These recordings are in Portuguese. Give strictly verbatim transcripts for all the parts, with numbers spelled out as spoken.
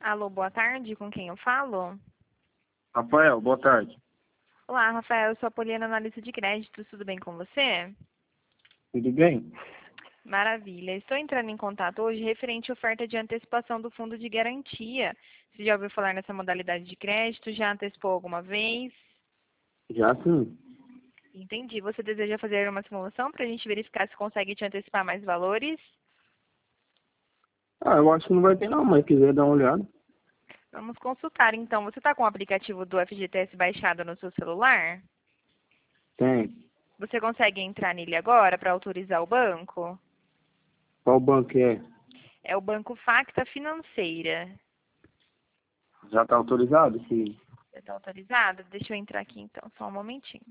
Alô, boa tarde, com quem eu falo? Rafael, boa tarde. Olá, Rafael, eu sou a Poliana, analista de créditos, tudo bem com você? Tudo bem? Maravilha. Estou entrando em contato hoje referente à oferta de antecipação do fundo de garantia. Você já ouviu falar nessa modalidade de crédito? Já antecipou alguma vez? Já sim. Entendi. Você deseja fazer uma simulação para a gente verificar se consegue te antecipar mais valores? Ah, eu acho que não vai ter não, mas quiser dar uma olhada. Vamos consultar então. Você está com o aplicativo do F G T S baixado no seu celular? Tem. Você consegue entrar nele agora para autorizar o banco? Qual banco é? É o Banco Facta Financeira. Já está autorizado? Sim. Você está autorizado? Deixa eu entrar aqui então, só um momentinho.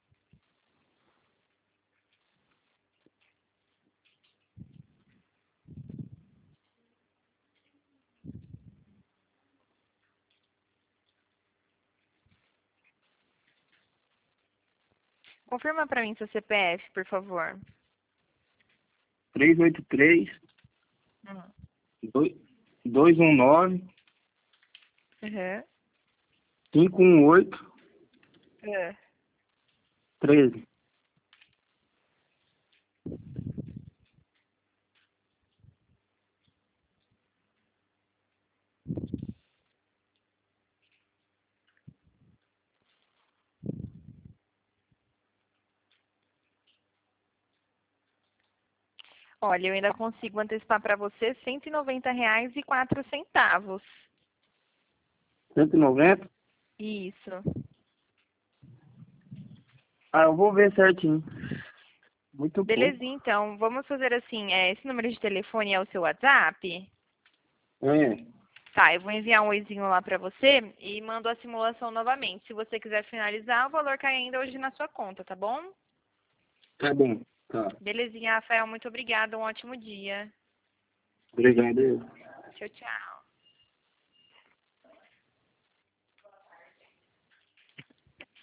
Confirma para mim seu C P F, por favor. três oito três, Hum. dois um nove, Uhum. cinco um oito, É. treze. Olha, eu ainda consigo antecipar para você cento e noventa reais e quatro centavos. cento e noventa? Isso. Ah, eu vou ver certinho. Muito pouco. Belezinha, então. Vamos fazer assim, é, esse número de telefone é o seu WhatsApp? É, Tá, eu vou enviar um oizinho lá para você e mando a simulação novamente. Se você quiser finalizar, o valor cai ainda hoje na sua conta, tá bom? tá bom. Tá. Belezinha, Rafael, muito obrigada. Um ótimo dia. Obrigado. Tchau, tchau.